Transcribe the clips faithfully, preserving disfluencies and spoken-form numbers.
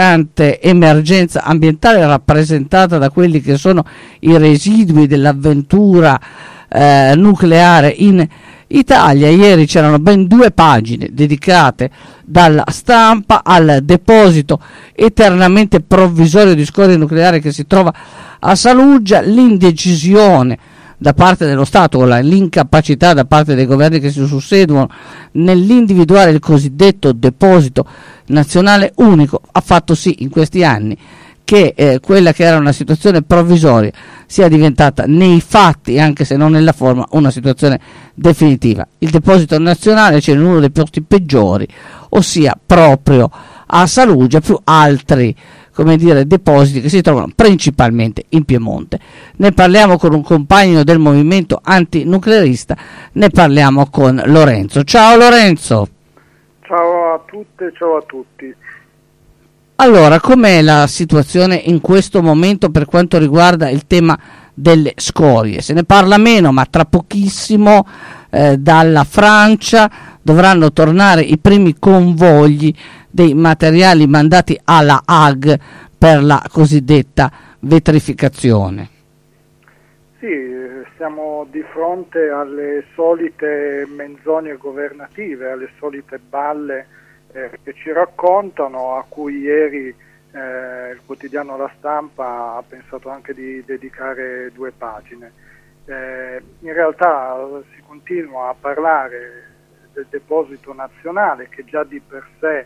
emergenza ambientale rappresentata da quelli che sono i residui dell'avventura eh, nucleare in Italia. Ieri c'erano ben due pagine dedicate dalla Stampa al deposito eternamente provvisorio di scorie nucleari che si trova a Saluggia, l'indecisione da parte dello Stato o l'incapacità da parte dei governi che si susseguono nell'individuare il cosiddetto deposito nazionale unico ha fatto sì in questi anni che eh, quella che era una situazione provvisoria sia diventata nei fatti, anche se non nella forma, una situazione definitiva. Il deposito nazionale c'è in uno dei posti peggiori, ossia proprio a Saluggia, più altri come dire depositi che si trovano principalmente in Piemonte. Ne parliamo con un compagno del movimento antinuclearista, ne parliamo con Lorenzo. Ciao Lorenzo. Ciao a tutte, ciao a tutti. Allora, com'è la situazione in questo momento per quanto riguarda il tema delle scorie? Se ne parla meno, ma tra pochissimo eh, dalla Francia dovranno tornare i primi convogli dei materiali mandati alla Hague per la cosiddetta vetrificazione. Sì, siamo di fronte alle solite menzogne governative, alle solite balle eh, che ci raccontano, a cui ieri eh, il quotidiano La Stampa ha pensato anche di dedicare due pagine. Eh, in realtà si continua a parlare del deposito nazionale, che già di per sé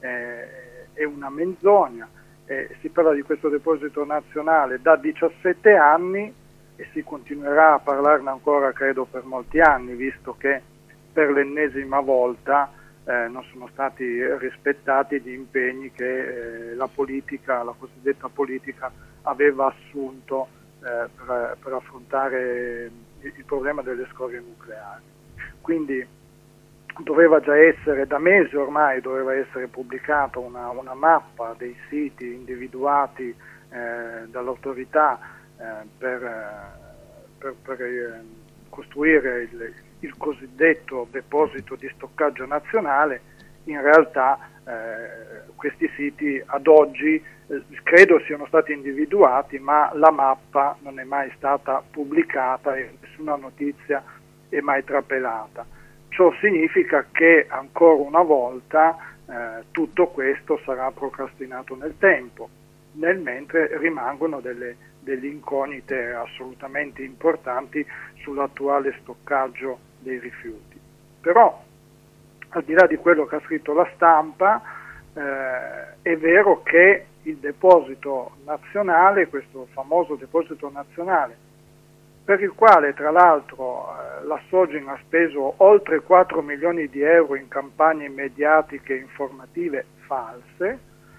eh, è una menzogna. Eh, si parla di questo deposito nazionale da diciassette anni e si continuerà a parlarne ancora, credo, per molti anni, visto che per l'ennesima volta eh, non sono stati rispettati gli impegni che eh, la politica, la cosiddetta politica, aveva assunto eh, per, per affrontare il problema delle scorie nucleari. Quindi doveva già essere, da mesi ormai, doveva essere pubblicata una, una mappa dei siti individuati eh, dall'autorità eh, per, eh, per, per eh, costruire il, il cosiddetto deposito di stoccaggio nazionale. In realtà eh, questi siti ad oggi eh, credo siano stati individuati, ma la mappa non è mai stata pubblicata e nessuna notizia è mai trapelata. Ciò significa che ancora una volta eh, tutto questo sarà procrastinato nel tempo, nel mentre rimangono delle, delle incognite assolutamente importanti sull'attuale stoccaggio dei rifiuti. Però, al di là di quello che ha scritto La Stampa, eh, è vero che il deposito nazionale, questo famoso deposito nazionale, per il quale tra l'altro eh, la Sogin ha speso oltre quattro milioni di euro in campagne mediatiche informative false,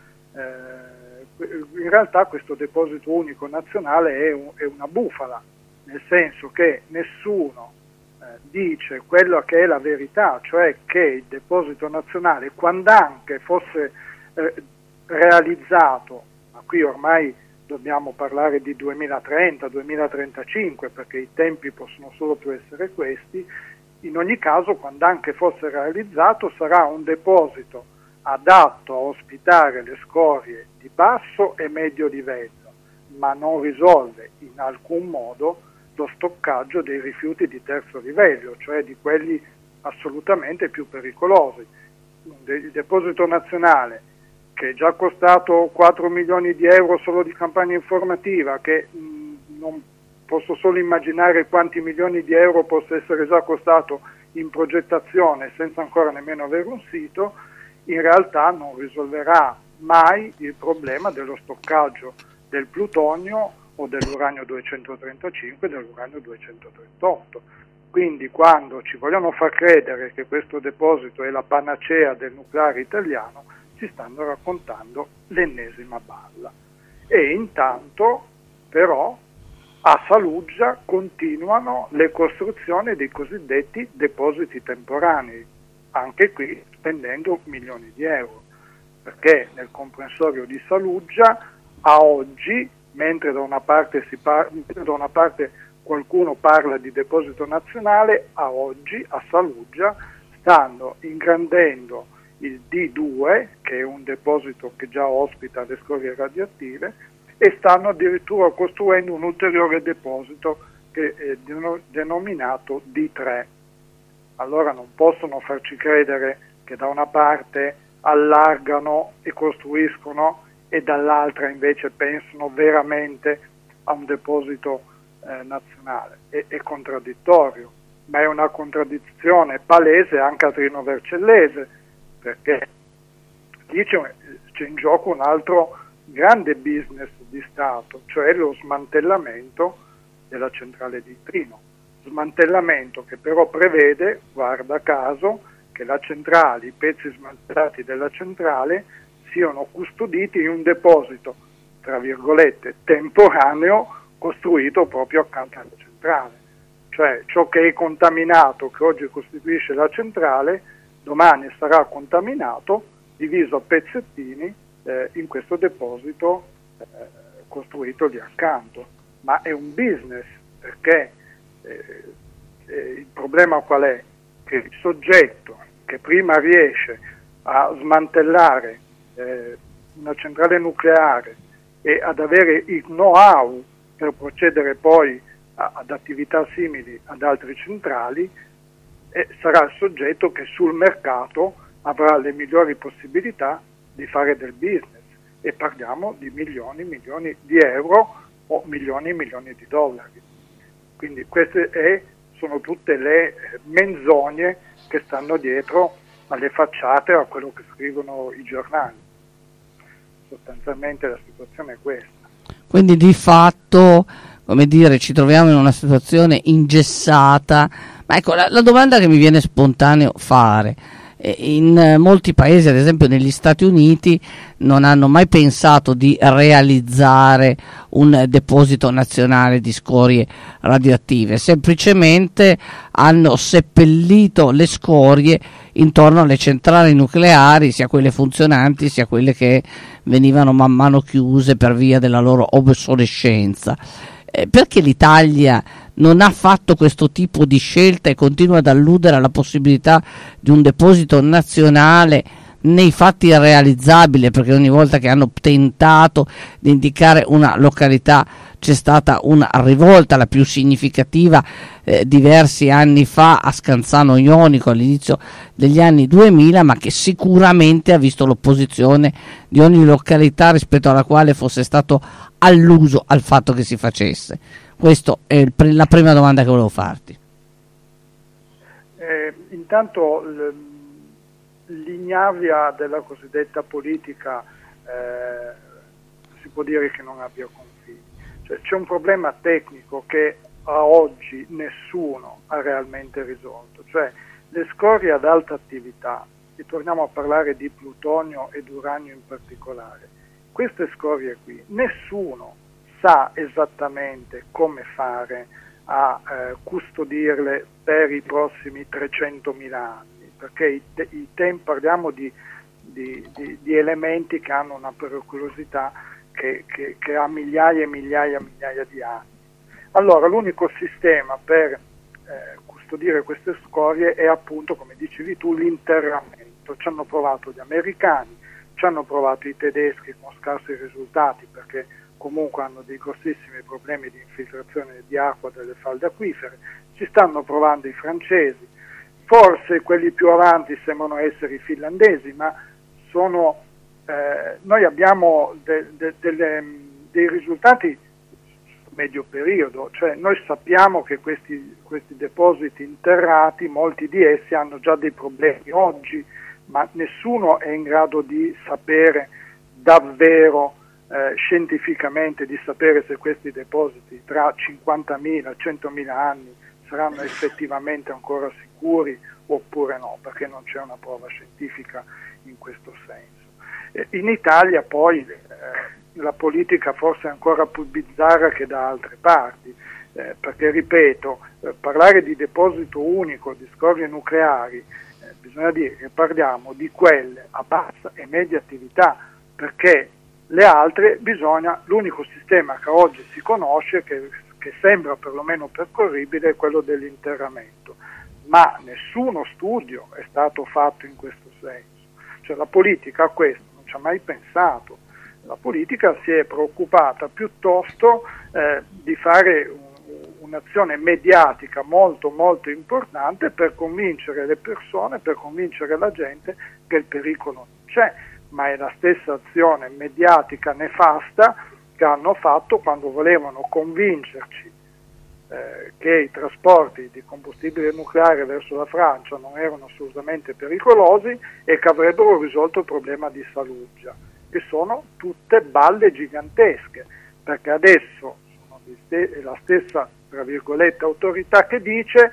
eh, in realtà questo deposito unico nazionale è, un, è una bufala, nel senso che nessuno eh, dice quello che è la verità, cioè che il deposito nazionale, quand'anche fosse eh, realizzato, ma qui ormai dobbiamo parlare di duemilatrenta duemilatrentacinque, perché i tempi possono solo più essere questi, in ogni caso, quando anche fosse realizzato, sarà un deposito adatto a ospitare le scorie di basso e medio livello, ma non risolve in alcun modo lo stoccaggio dei rifiuti di terzo livello, cioè di quelli assolutamente più pericolosi. Il deposito nazionale, che è già costato quattro milioni di euro solo di campagna informativa, che mh, non posso solo immaginare quanti milioni di euro possa essere già costato in progettazione senza ancora nemmeno avere un sito, in realtà non risolverà mai il problema dello stoccaggio del plutonio o dell'uranio duecentotrentacinque e dell'uranio duecentotrentotto. Quindi quando ci vogliono far credere che questo deposito è la panacea del nucleare italiano, ci stanno raccontando l'ennesima balla. E intanto però a Saluggia continuano le costruzioni dei cosiddetti depositi temporanei, anche qui spendendo milioni di euro, perché nel comprensorio di Saluggia a oggi, mentre da una parte, si par- da una parte qualcuno parla di deposito nazionale, a oggi a Saluggia stanno ingrandendo il D due, che è un deposito che già ospita le scorie radioattive, e stanno addirittura costruendo un ulteriore deposito che è denominato D tre. Allora non possono farci credere che da una parte allargano e costruiscono e dall'altra invece pensano veramente a un deposito eh, nazionale. È, è contraddittorio, ma è una contraddizione palese anche a Trino Vercellese, perché lì c'è, c'è in gioco un altro grande business di Stato, cioè lo smantellamento della centrale di Trino. Smantellamento che però prevede, guarda caso, che la centrale, i pezzi smantellati della centrale siano custoditi in un deposito, tra virgolette, temporaneo, costruito proprio accanto alla centrale. Cioè ciò che è contaminato, che oggi costituisce la centrale, domani sarà contaminato, diviso a pezzettini eh, in questo deposito eh, costruito lì accanto. Ma è un business, perché eh, eh, il problema qual è? Che il soggetto che prima riesce a smantellare eh, una centrale nucleare e ad avere il know-how per procedere poi a, ad attività simili ad altre centrali, eh, sarà il soggetto che sul mercato avrà le migliori possibilità di fare del business, e parliamo di milioni e milioni di euro o milioni e milioni di dollari. Quindi queste è, sono tutte le menzogne che stanno dietro alle facciate, a quello che scrivono i giornali. Sostanzialmente la situazione è questa. Quindi di fatto, come dire, ci troviamo in una situazione ingessata. Ma ecco, la, la domanda che mi viene spontaneo fare: in molti paesi, ad esempio negli Stati Uniti, non hanno mai pensato di realizzare un deposito nazionale di scorie radioattive, semplicemente hanno seppellito le scorie intorno alle centrali nucleari, sia quelle funzionanti sia quelle che venivano man mano chiuse per via della loro obsolescenza. Eh, perché l'Italia non ha fatto questo tipo di scelta e continua ad alludere alla possibilità di un deposito nazionale nei fatti irrealizzabile? Perché ogni volta che hanno tentato di indicare una località c'è stata una rivolta, la più significativa eh, diversi anni fa a Scanzano Ionico all'inizio degli anni duemila, ma che sicuramente ha visto l'opposizione di ogni località rispetto alla quale fosse stato alluso al fatto che si facesse. Questa è il, la prima domanda che volevo farti. Eh, intanto l'ignavia della cosiddetta politica eh, si può dire che non abbia confini. Cioè, c'è un problema tecnico che a oggi nessuno ha realmente risolto, cioè le scorie ad alta attività, e torniamo a parlare di plutonio ed uranio in particolare, queste scorie qui nessuno sa esattamente come fare a eh, custodirle per i prossimi trecentomila anni, perché i, te- i tem- parliamo di, di, di, di elementi che hanno una pericolosità che, che, che ha migliaia e migliaia e migliaia di anni. Allora l'unico sistema per eh, custodire queste scorie è appunto, come dicevi tu, l'interramento. Ci hanno provato gli americani, ci hanno provato i tedeschi con scarsi risultati, perché comunque hanno dei grossissimi problemi di infiltrazione di acqua delle falde acquifere, ci stanno provando i francesi, forse quelli più avanti sembrano essere i finlandesi, ma sono, eh, noi abbiamo de, de, delle, dei risultati medio periodo, cioè noi sappiamo che questi, questi depositi interrati, molti di essi hanno già dei problemi oggi, ma nessuno è in grado di sapere davvero Eh, scientificamente, di sapere se questi depositi tra cinquantamila e centomila anni saranno effettivamente ancora sicuri oppure no, perché non c'è una prova scientifica in questo senso. Eh, in Italia poi eh, la politica forse è ancora più bizzarra che da altre parti, eh, perché ripeto, eh, parlare di deposito unico di scorie nucleari eh, bisogna dire che parliamo di quelle a bassa e media attività, perché le altre bisogna, l'unico sistema che oggi si conosce, che, che sembra perlomeno percorribile, è quello dell'interramento, ma nessuno studio è stato fatto in questo senso. cioè la politica a questo non ci ha mai pensato. La politica si è preoccupata piuttosto eh, di fare un, un'azione mediatica molto molto importante per convincere le persone, per convincere la gente che il pericolo non c'è, ma è la stessa azione mediatica nefasta che hanno fatto quando volevano convincerci eh, che i trasporti di combustibile nucleare verso la Francia non erano assolutamente pericolosi e che avrebbero risolto il problema di Saluggia, che sono tutte balle gigantesche, perché adesso sono è la stessa, tra virgolette, autorità che dice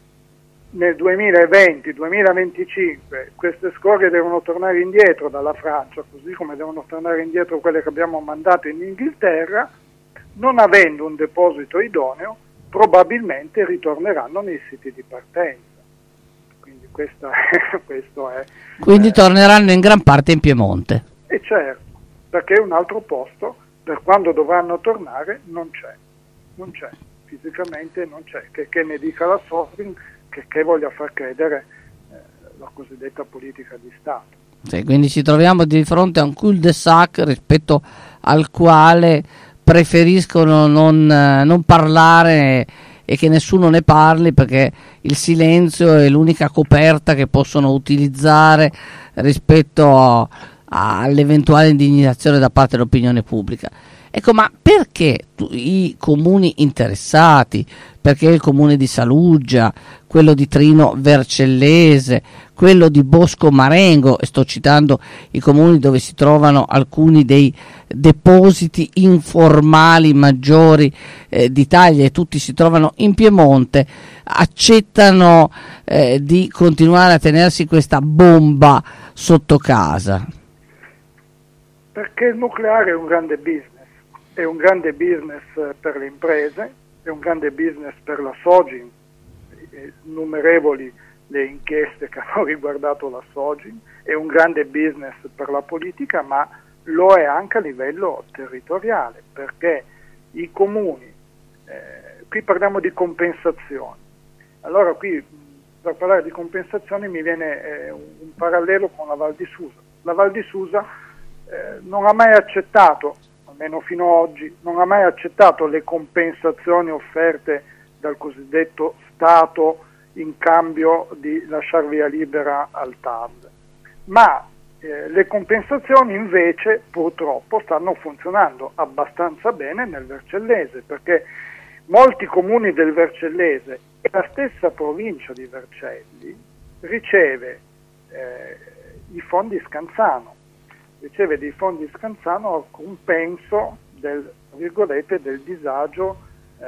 nel duemilaventi duemilaventicinque queste scorie devono tornare indietro dalla Francia, così come devono tornare indietro quelle che abbiamo mandato in Inghilterra, non avendo un deposito idoneo, probabilmente ritorneranno nei siti di partenza. Quindi questa, questo è... Quindi eh, torneranno in gran parte in Piemonte. E certo, perché un altro posto, per quando dovranno tornare, non c'è, non c'è, fisicamente non c'è, che, che ne dica la Sofrin, che, che voglia far credere eh, la cosiddetta politica di Stato. Sì, quindi ci troviamo di fronte a un cul-de-sac rispetto al quale preferiscono non, non parlare e che nessuno ne parli, perché il silenzio è l'unica coperta che possono utilizzare rispetto a, all'eventuale indignazione da parte dell'opinione pubblica. Ecco, ma perché tu, i comuni interessati, perché il comune di Saluggia, quello di Trino Vercellese, quello di Bosco Marengo, e sto citando i comuni dove si trovano alcuni dei depositi informali maggiori eh, d'Italia, e tutti si trovano in Piemonte, accettano eh, di continuare a tenersi questa bomba sotto casa? Perché il nucleare è un grande business, è un grande business per le imprese, è un grande business per la Sogin, innumerevoli le inchieste che hanno riguardato la Sogin, è un grande business per la politica, ma lo è anche a livello territoriale, perché i comuni, eh, qui parliamo di compensazioni, allora qui per parlare di compensazioni mi viene eh, un, un parallelo con la Val di Susa. La Val di Susa eh, non ha mai accettato, almeno fino ad oggi, non ha mai accettato le compensazioni offerte dal cosiddetto Stato in cambio di lasciar via libera al T A V, ma eh, le compensazioni invece purtroppo stanno funzionando abbastanza bene nel Vercellese, perché molti comuni del Vercellese e la stessa provincia di Vercelli riceve eh, i fondi Scanzano, riceve dei fondi Scanzano a compenso del, virgolette, del disagio eh,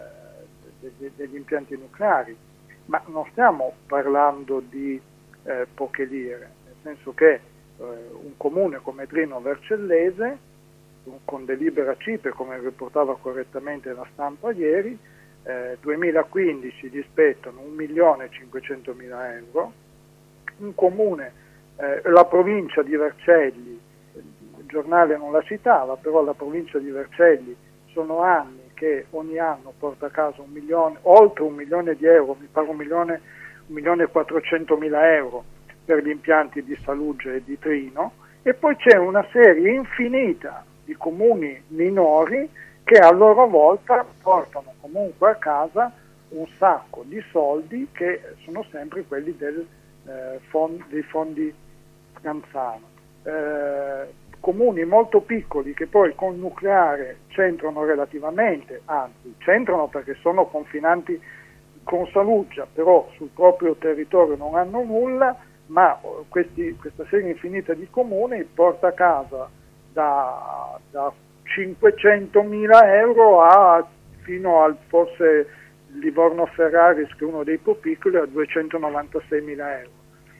degli, degli impianti nucleari. Ma non stiamo parlando di eh, poche lire, nel senso che eh, un comune come Trino Vercellese, con delibera C I P E, come riportava correttamente la stampa ieri, eh, duemilaquindici gli spettano un milione e cinquecentomila euro, un comune, eh, la provincia di Vercelli, il giornale non la citava, però la provincia di Vercelli sono anni che ogni anno porta a casa un milione, oltre un milione di euro, mi pare un milione, un milione e quattrocentomila euro per gli impianti di Saluggia e di Trino, e poi c'è una serie infinita di comuni minori che a loro volta portano comunque a casa un sacco di soldi che sono sempre quelli del, eh, fond- dei fondi Scanzano. Eh, comuni molto piccoli che poi con nucleare c'entrano relativamente, anzi c'entrano perché sono confinanti con Saluggia, però sul proprio territorio non hanno nulla, ma questi, questa serie infinita di comuni porta a casa da, da cinquecentomila euro a fino al forse Livorno Ferraris, che è uno dei più piccoli, a duecentonovantaseimila euro.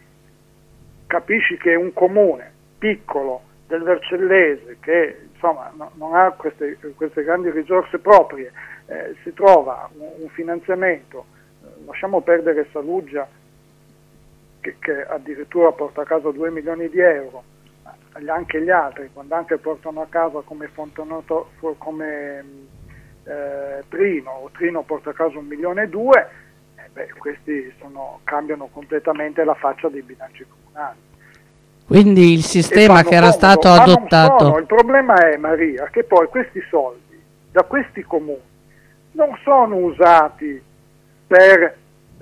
Capisci che un comune piccolo del Vercellese, che insomma no, non ha queste, queste grandi risorse proprie, eh, si trova un, un finanziamento, eh, lasciamo perdere Saluggia che, che addirittura porta a casa due milioni di euro, anche gli altri, quando anche portano a casa come Fontanoto, come eh, Trino, o Trino porta a casa un milione e due, eh, beh, questi sono, cambiano completamente la faccia dei bilanci comunali. Quindi il sistema che era comodo, stato ma adottato... non sono. Il problema è, Maria, che poi questi soldi da questi comuni non sono usati per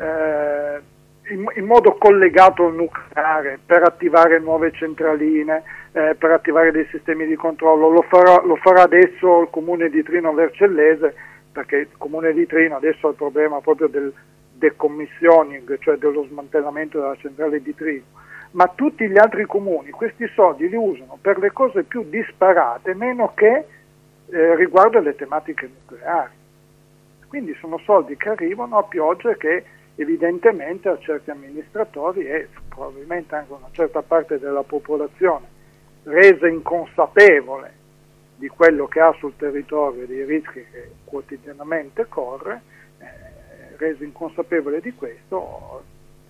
eh, in, in modo collegato al nucleare, per attivare nuove centraline, eh, per attivare dei sistemi di controllo. Lo farà, lo farà adesso il comune di Trino Vercellese, perché il comune di Trino adesso ha il problema proprio del decommissioning, cioè dello smantellamento della centrale di Trino, ma tutti gli altri comuni questi soldi li usano per le cose più disparate, meno che eh, riguardo alle tematiche nucleari. Quindi sono soldi che arrivano a pioggia, che evidentemente a certi amministratori e probabilmente anche a una certa parte della popolazione, resa inconsapevole di quello che ha sul territorio, dei rischi che quotidianamente corre, eh, resa inconsapevole di questo,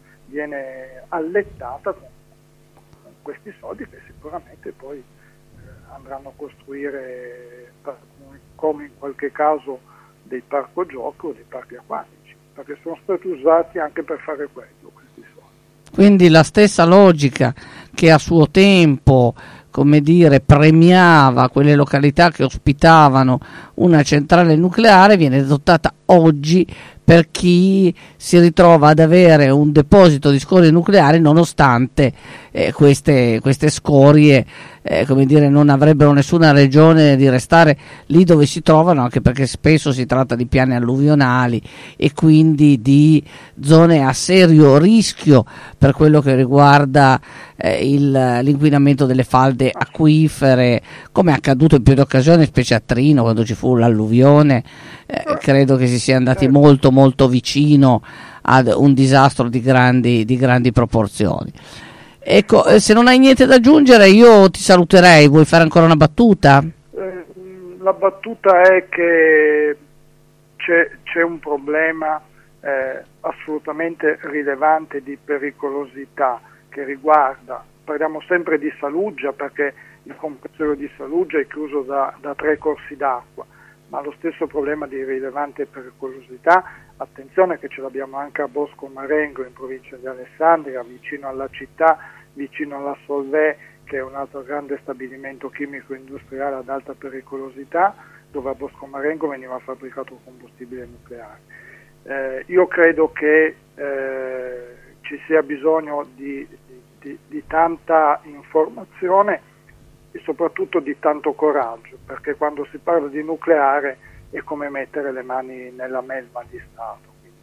viene allettata con, con questi soldi che sicuramente poi eh, andranno a costruire, come in qualche caso, dei parco giochi o dei parchi acquatici, perché sono stati usati anche per fare quello, questi soldi. Quindi la stessa logica che a suo tempo, come dire, premiava quelle località che ospitavano una centrale nucleare viene adottata oggi per chi si ritrova ad avere un deposito di scorie nucleari, nonostante eh, queste, queste scorie eh, come dire, non avrebbero nessuna ragione di restare lì dove si trovano, anche perché spesso si tratta di piani alluvionali e quindi di zone a serio rischio per quello che riguarda eh, il, l'inquinamento delle falde acquifere, come è accaduto in più di occasioni, specie a Trino quando ci fu l'alluvione. Eh, credo che si sia andati molto molto vicino ad un disastro di grandi, di grandi proporzioni. Ecco, eh, se non hai niente da aggiungere io ti saluterei. Vuoi fare ancora una battuta? Eh, la battuta è che c'è, c'è un problema eh, assolutamente rilevante di pericolosità che riguarda, parliamo sempre di Saluggia perché il comprensorio di Saluggia è chiuso da, da tre corsi d'acqua, ma lo stesso problema di rilevante pericolosità, attenzione che ce l'abbiamo anche a Bosco Marengo in provincia di Alessandria, vicino alla città, vicino alla Solvay, che è un altro grande stabilimento chimico industriale ad alta pericolosità, dove a Bosco Marengo veniva fabbricato combustibile nucleare. Eh, io credo che eh, ci sia bisogno di, di, di tanta informazione e soprattutto di tanto coraggio, perché quando si parla di nucleare è come mettere le mani nella melma di Stato. Quindi,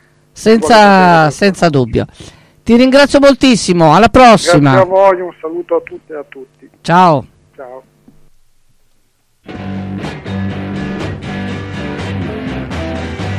senza, senza dubbio. Ti ringrazio moltissimo, alla prossima. Grazie a voi, un saluto a tutte e a tutti. Ciao. Ciao.